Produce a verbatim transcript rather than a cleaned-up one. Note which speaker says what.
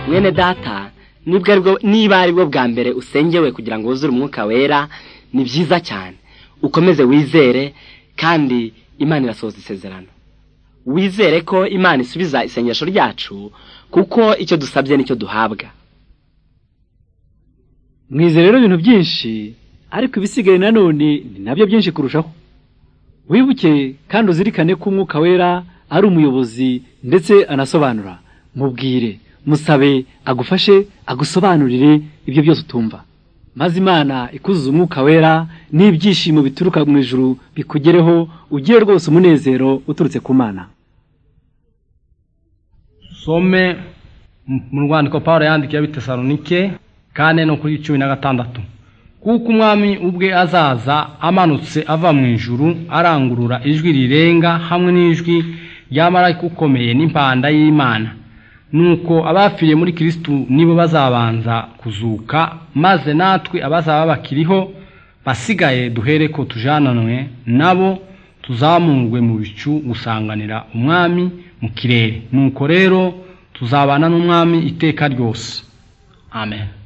Speaker 1: mwene data nibwo aribwo niba aribwo bwa mbere usengewe kugira ngo wuzure umwuka wera ni byiza cyane ukomeze wizere kandi Imana irasohoza isezerano wizere ko Imana isubiza isengesho ryacu kuko icyo dusabye nicyo duhabwa.
Speaker 2: Mwizere rero ibintu byinshi ariko ibisigaye nanone ni nabyo byinshi kurushaho. Wibuke kandi uzirikane ko umwuka wera ari umuyobozi ndetse anasobanura. Mubwire, musabe agufashe agusobanurire ibyo byose utumva. Maze Imana ikuzuza umwuka wera n'ibyishimo bituruka mu ijuru bikugereho ugiye rwose umunezero uturutse ku Mana.
Speaker 3: Some mu rwandiko Paulo yandikiye ab'Itesalonike kane no kuri cumi na gatandatu. Kuko umwami ubwe azaza amanutse ava mu ijuru arangurura ijwi rirenga hamwe n'ijwi ry'amarayika ukomeye n'impanda y'Imana. Nuko abapfiriye muri Kristo nibo bazabanza kuzuka, maze natwe abazaba bakiriho basigaye duhere ko tujananwe nabo tuzamurwe mu bicu gusanganira umwami mu kirere. Nuko rero tuzabana n'umwami iteka ryose. Amen.